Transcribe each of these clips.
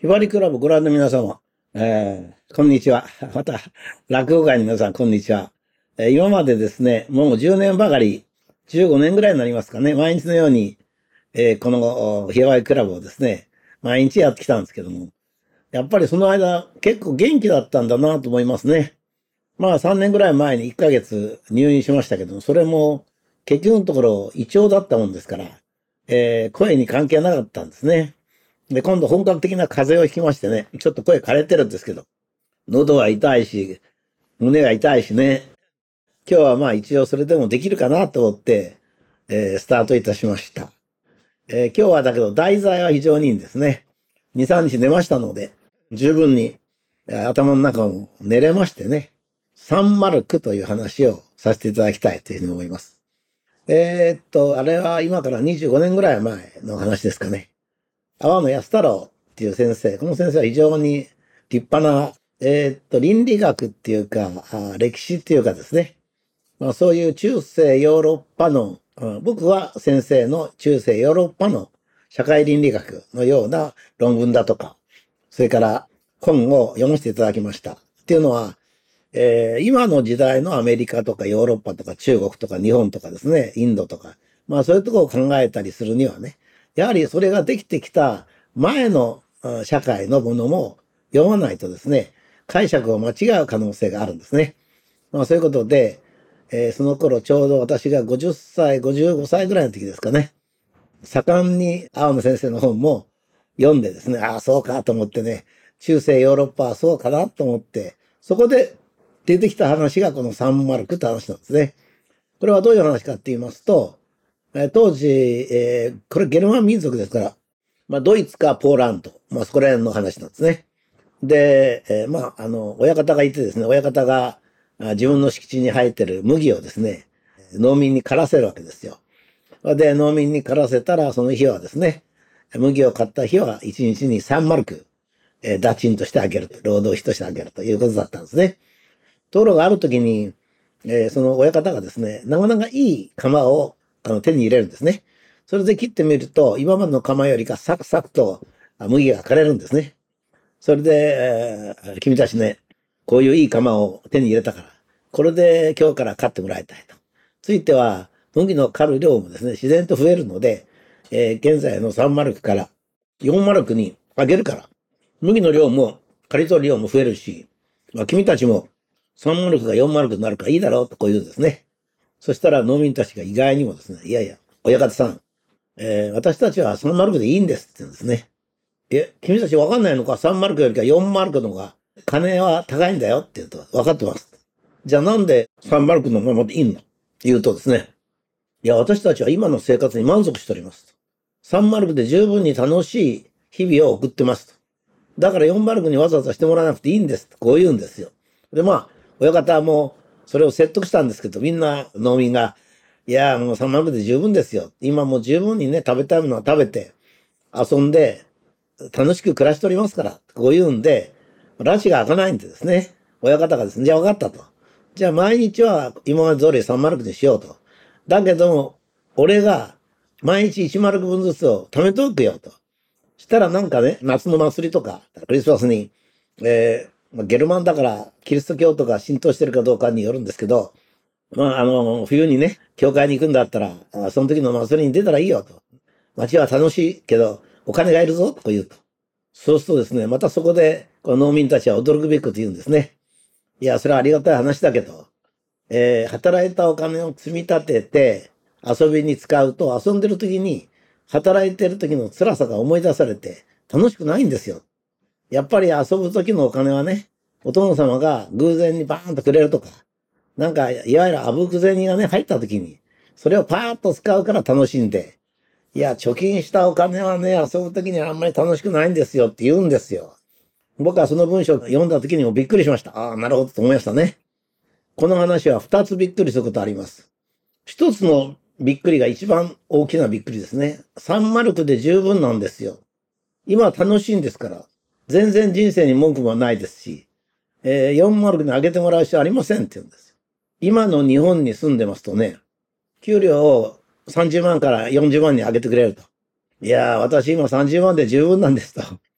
ひばりクラブご覧の皆様、こんにちは。また、落語界の皆さん、こんにちは。今までですね、もう10年ばかり、15年ぐらいになりますかね、毎日のように、このひばりクラブをですね、毎日やってきたんですけども、やっぱりその間、結構元気だったんだなと思いますね。まあ3年ぐらい前に1ヶ月入院しましたけども、それも結局のところ胃腸だったもんですから、声に関係なかったんですね。で、今度本格的な風邪をひきましてね、ちょっと声枯れてるんですけど、喉は痛いし、胸が痛いしね、今日はまあ一応それでもできるかなと思って、スタートいたしました。今日はだけど題材は非常にいいんですね。2、3日寝ましたので、十分に頭の中も寝れましてね、309という話をさせていただきたいというふうに思います。あれは今から25年ぐらい前の話ですかね。阿波野安太郎っていう先生、この先生は非常に立派な、倫理学っていうか、歴史っていうかですね、まあそういう中世ヨーロッパの、僕は先生の中世ヨーロッパの社会倫理学のような論文だとか、それから本を読ませていただきました。っていうのは、今の時代のアメリカとかヨーロッパとか中国とか日本とかですね、インドとか、まあそういうところを考えたりするにはね、やはりそれができてきた前の社会のものも読まないとですね、解釈を間違う可能性があるんですね。まあそういうことで、その頃ちょうど私が50歳、55歳ぐらいの時ですかね、盛んに青野先生の本も読んでですね、ああ、そうかと思ってね、中世ヨーロッパはそうかなと思って、そこで出てきた話がこのサンマルクって話なんですね。これはどういう話かって言いますと、当時、これゲルマン民族ですから、まあドイツかポーランド、まあそこら辺の話なんですね。で、まあ、親方がいてですね、親方が自分の敷地に生えてる麦をですね、農民に刈らせるわけですよ。で、農民に刈らせたら、その日はですね、麦を買った日は1日に3マルク、打賃としてあげる、労働費としてあげるということだったんですね。ところがある時に、その親方がですね、なかなかいい釜を手に入れるんですね。それで切ってみると、今までの釜よりかサクサクと麦が枯れるんですね。それで、君たちね、こういういい釜を手に入れたから、これで今日から買ってもらいたいと。ついては、麦の刈る量もですね、自然と増えるので、現在の3マルクから4マルクに上げるから、麦の量も刈り取る量も増えるし、まあ、君たちも3マルクが4マルクになるからいいだろうとこう言うんですね。そしたら農民たちが意外にもですね、いやいや、親方さん、私たちは3マルクでいいんですって言うんですね。君たちわかんないのか？ 3 マルクよりか4マルクの方が金は高いんだよって言うと、分かってます。じゃあなんで3マルクのままでいいの？言うとですね、いや、私たちは今の生活に満足しております。3マルクで十分に楽しい日々を送ってますと。だから4マルクにわざわざしてもらわなくていいんです。こう言うんですよ。で、まあ、親方はもうそれを説得したんですけど、みんな農民が、いや、もう3マルクで十分ですよ。今もう十分にね、食べたいものは食べて、遊んで、楽しく暮らしておりますから、こう言うんで、拉致が開かないんでですね、親方がですね、じゃあ分かったと。じゃあ毎日は今まで通り3マルクにしようと。だけども、俺が毎日1マルク分ずつを貯めておくよと。したらなんかね、夏の祭りとか、クリスマスに、ゲルマンだからキリスト教とか浸透してるかどうかによるんですけど、まあ、冬にね、教会に行くんだったら、その時の祭りに出たらいいよと。街は楽しいけど、お金がいるぞと言うと。そうするとですね、またそこで、この農民たちは驚くべきこと言うんですね。いや、それはありがたい話だけど、働いたお金を積み立てて遊びに使うと、遊んでる時に、働いてる時の辛さが思い出されて、楽しくないんですよ。やっぱり遊ぶ時のお金はね、お殿様が偶然にバーンとくれるとか、なんか、いわゆるあぶく銭がね、入った時に、それをパーッと使うから楽しんで、いや、貯金したお金はね、遊ぶ時にはあんまり楽しくないんですよって言うんですよ。僕はその文章を読んだ時にもびっくりしました。ああ、なるほどと思いましたね。この話は二つびっくりすることあります。一つのびっくりが一番大きなびっくりですね。3マルクで十分なんですよ。今は楽しいんですから。全然人生に文句もないですし、4マルクに上げてもらう必要ありませんって言うんですよ。今の日本に住んでますとね、給料を30万から40万に上げてくれると。いやー、私今30万で十分なんですと。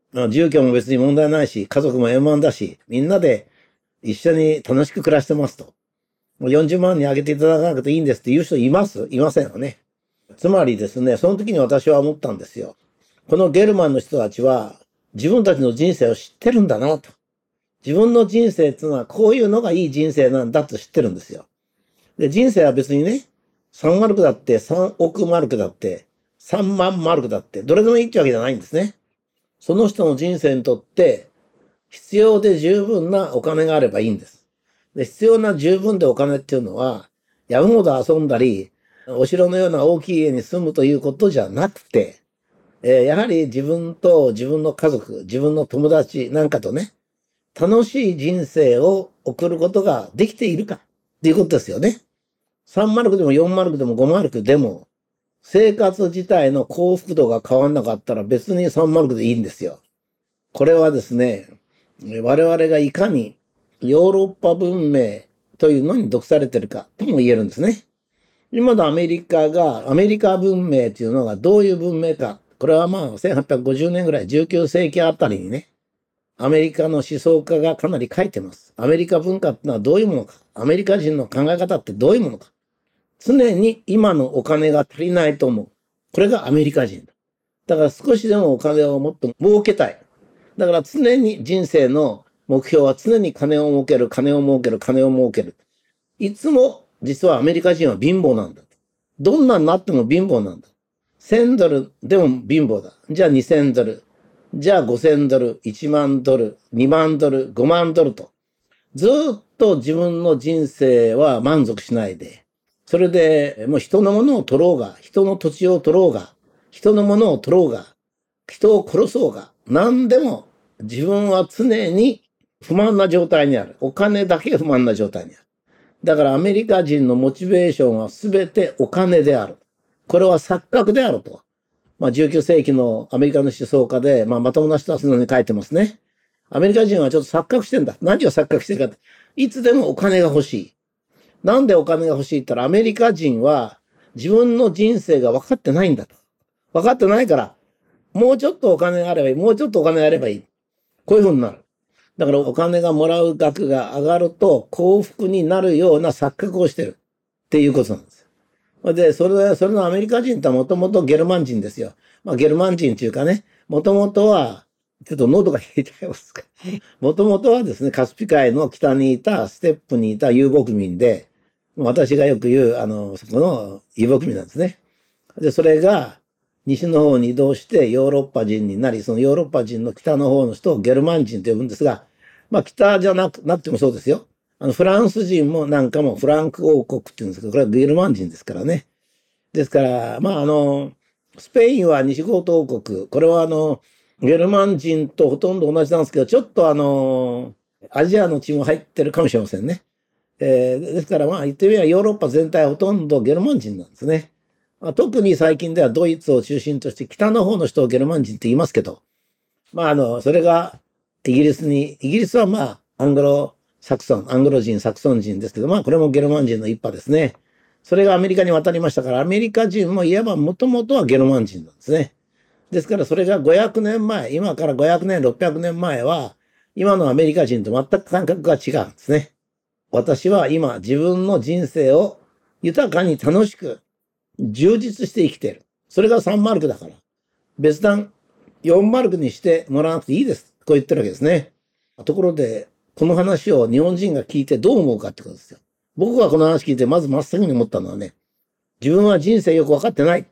住居も別に問題ないし、家族も円満だし、みんなで一緒に楽しく暮らしてますと。もう40万に上げていただかなくていいんですって言う人いませんよね。つまりですね、その時に私は思ったんですよ。このゲルマンの人たちは自分たちの人生を知ってるんだなと。自分の人生っていうのはこういうのがいい人生なんだと知ってるんですよ。で、人生は別にね、3マルクだって3億マルクだって3万マルクだってどれでもいいってわけじゃないんですね。その人の人生にとって必要で十分なお金があればいいんです。で、必要な十分でお金っていうのは山ほど遊んだり、お城のような大きい家に住むということじゃなくて、やはり自分と自分の家族、自分の友達なんかとね、楽しい人生を送ることができているかっていうことですよね。3マルクでも4マルクでも5マルクでも、生活自体の幸福度が変わんなかったら別に3マルクでいいんですよ。これはですね、我々がいかにヨーロッパ文明というのに毒されてるかとも言えるんですね。今のアメリカ文明というのがどういう文明か。これはまあ1850年ぐらい、19世紀あたりにね、アメリカの思想家がかなり書いてます。アメリカ文化ってのはどういうものか。アメリカ人の考え方ってどういうものか。常に今のお金が足りないと思う。これがアメリカ人だ。だから少しでもお金をもっと儲けたい。だから常に人生の目標は常に金を儲ける、金を儲ける、金を儲ける。いつも実はアメリカ人は貧乏なんだ。どんなになっても貧乏なんだ。1000ドルでも貧乏だ。じゃあ2000ドル。じゃあ5000ドル、1万ドル、2万ドル、5万ドルと。ずっと自分の人生は満足しないで。それでもう人のものを取ろうが、人の土地を取ろうが、人のものを取ろうが、人を殺そうが、何でも自分は常に不満な状態にある。お金だけ不満な状態にある。だからアメリカ人のモチベーションは全てお金である。これは錯覚であると。19世紀のアメリカの思想家で、まともな人はそのように書いてますね。アメリカ人はちょっと錯覚してんだ。何を錯覚してるかって。いつでもお金が欲しい。なんでお金が欲しいって言ったら、アメリカ人は自分の人生が分かってないんだと。分かってないから、もうちょっとお金があればいい。もうちょっとお金があればいい。こういう風になる。だからお金がもらう額が上がると幸福になるような錯覚をしてるっていうことなんです。で、それのアメリカ人とはもともとゲルマン人ですよ。ゲルマン人っていうかね、もともとは、ちょっと喉が冷えちゃいますか。もともとはですね、カスピ海の北にいた、ステップにいた遊牧民で、私がよく言う、そこの遊牧民なんですね。で、それが、西の方に移動してヨーロッパ人になり、そのヨーロッパ人の北の方の人をゲルマン人と呼ぶんですが、北じゃなくてもそうですよ。フランス人もなんかもフランク王国っていうんですけど、これはゲルマン人ですからね。ですから、スペインは西ゴート王国。これはゲルマン人とほとんど同じなんですけど、ちょっとアジアの血も入ってるかもしれませんね。ですから言ってみればヨーロッパ全体はほとんどゲルマン人なんですね。特に最近ではドイツを中心として北の方の人をゲルマン人って言いますけど、それがイギリスはアングロ人、サクソン人ですけど、これもゲルマン人の一派ですね。それがアメリカに渡りましたから、アメリカ人もいわばもともとはゲルマン人なんですね。ですからそれが500年前、今から500年、600年前は、今のアメリカ人と全く感覚が違うんですね。私は今自分の人生を豊かに楽しく充実して生きている。それが3マルクだから。別段4マルクにしてもらわなくていいです。こう言ってるわけですね。ところで、この話を日本人が聞いてどう思うかってことですよ。僕がこの話聞いてまず真っ先に思ったのはね、自分は人生よく分かってない。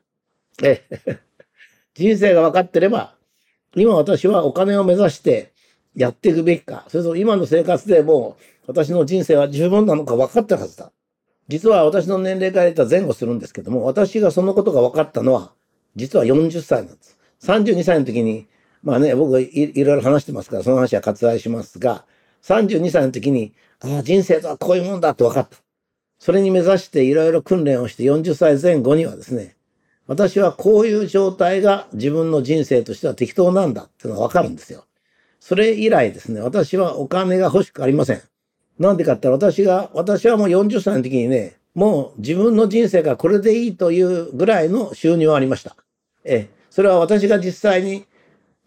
人生が分かってれば、今私はお金を目指してやっていくべきか、それとも今の生活でもう私の人生は十分なのか分かってるはずだ。実は私の年齢から言ったら前後するんですけども、私がそのことが分かったのは、実は40歳なんです。32歳の時に、僕いろいろ話してますから、その話は割愛しますが、32歳の時に、人生とはこういうもんだと分かった。それに目指していろいろ訓練をして40歳前後にはですね、私はこういう状態が自分の人生としては適当なんだっていうのが分かるんですよ。それ以来ですね、私はお金が欲しくありません。なんでかって言ったら私はもう40歳の時にね、もう自分の人生がこれでいいというぐらいの収入はありました。それは私が実際に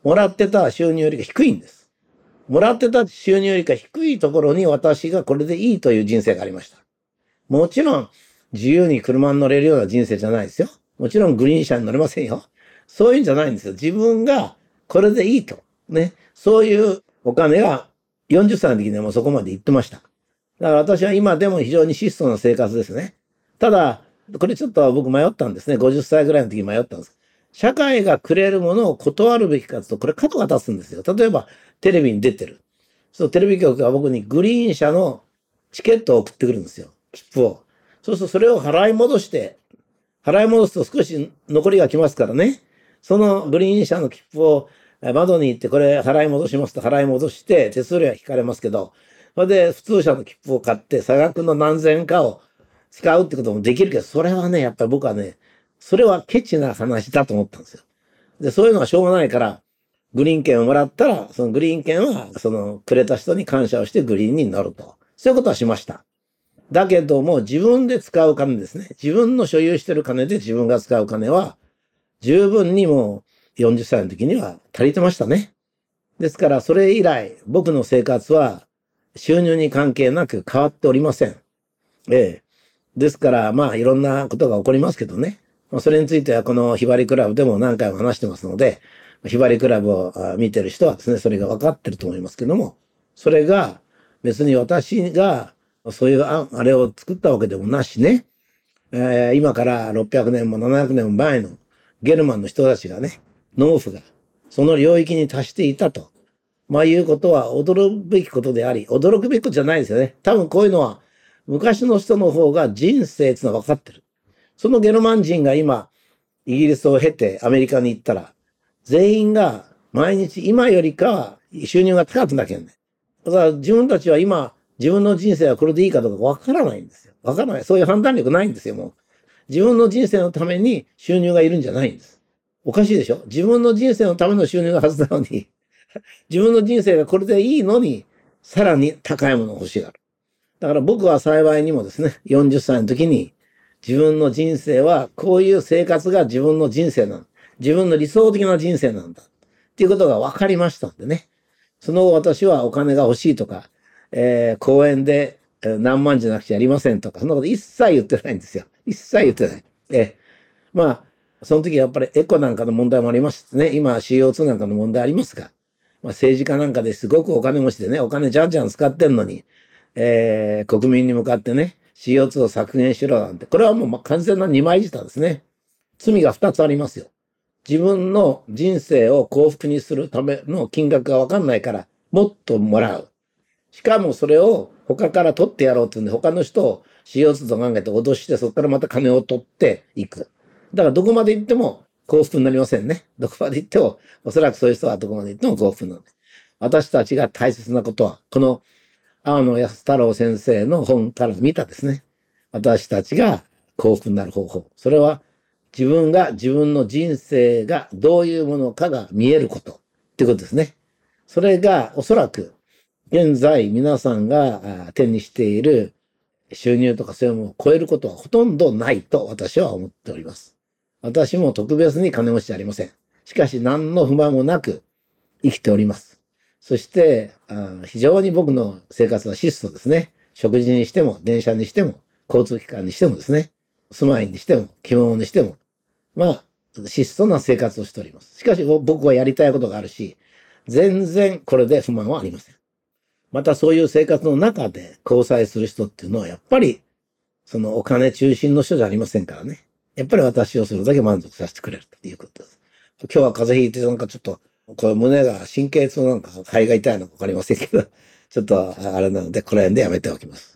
もらってた収入よりか低いんです。もらってた収入よりか低いところに私がこれでいいという人生がありました。もちろん、自由に車に乗れるような人生じゃないですよ。もちろんグリーン車に乗れませんよ。そういうんじゃないんですよ。自分がこれでいいと。ね。そういうお金が40歳の時にはもうそこまで行ってました。だから私は今でも非常に質素な生活ですね。ただ、これちょっと僕迷ったんですね。50歳ぐらいの時に迷ったんです。社会がくれるものを断るべきかと、これ角が立つんですよ。例えば、テレビに出てる。そう、テレビ局が僕にグリーン車のチケットを送ってくるんですよ。切符を。そうするとそれを払い戻すと少し残りが来ますからね。そのグリーン車の切符を窓に行ってこれ払い戻しますと払い戻して手数料は引かれますけど、それで普通車の切符を買って差額の何千円かを使うってこともできるけど、それはね、やっぱり僕はね、それはケチな話だと思ったんですよ。で、そういうのはしょうがないから、グリーン券をもらったら、そのグリーン券は、くれた人に感謝をしてグリーンに乗ると。そういうことはしました。だけども、自分で使う金ですね。自分の所有している金で自分が使う金は、十分にもう40歳の時には足りてましたね。ですから、それ以来、僕の生活は収入に関係なく変わっておりません。ええ。ですから、まあ、いろんなことが起こりますけどね。それについては、このひばりクラブでも何回も話してますので、ひばりクラブを見てる人はですね、それが分かってると思いますけども、それが別に私がそういうあれを作ったわけでもなしね、今から600年も700年も前のゲルマンの人たちがね、農夫がその領域に達していたと、まあいうことは驚くべきことであり、驚くべきことじゃないですよね。多分こういうのは昔の人の方が人生っていうのは分かってる。そのゲルマン人が今、イギリスを経てアメリカに行ったら、全員が毎日今よりかは収入が高くなきゃね。だから自分たちは今、自分の人生はこれでいいかどうかわからないんですよ。わからない。そういう判断力ないんですよ、もう。自分の人生のために収入がいるんじゃないんです。おかしいでしょ？自分の人生のための収入がはずなのに、自分の人生がこれでいいのに、さらに高いものを欲しがる。だから僕は幸いにもですね、40歳の時に、自分の人生はこういう生活が自分の人生なんだ。自分の理想的な人生なんだ。っていうことが分かりましたんでね。その後私はお金が欲しいとか、公園で何万じゃなくちゃやりませんとか、そんなこと一切言ってないんですよ。一切言ってない。まあ、その時やっぱりエコなんかの問題もありますね。今 CO2 なんかの問題ありますが、まあ、政治家なんかですごくお金持ちでね、お金じゃんじゃん使ってんのに、国民に向かってね、CO2 を削減しろなんて、これはもう完全な二枚舌ですね。罪が二つありますよ。自分の人生を幸福にするための金額がわかんないから、もっともらう。しかもそれを他から取ってやろうって言うんで、他の人を CO2 と考えて脅して、そこからまた金を取っていく。だからどこまで行っても幸福になりませんね。どこまで行っても、おそらくそういう人はどこまで行っても幸福になる。私たちが大切なことは、この青野安太郎先生の本から見たですね。私たちが幸福になる方法。それは自分が自分の人生がどういうものかが見えることっていうことですね。それがおそらく現在皆さんが手にしている収入とかそういうものを超えることはほとんどないと私は思っております。私も特別に金持ちじゃありません。しかし何の不満もなく生きております。そして、非常に僕の生活は質素ですね。食事にしても、電車にしても、交通機関にしてもですね、住まいにしても、着物にしても、まあ、質素な生活をしております。しかし、僕はやりたいことがあるし、全然これで不満はありません。またそういう生活の中で交際する人っていうのは、やっぱり、そのお金中心の人じゃありませんからね。やっぱり私をするだけ満足させてくれるということです。今日は風邪ひいてなんかちょっと、これ胸が神経痛なんか肺が痛いのかわかりませんけど、ちょっとあれなので、この辺でやめておきます。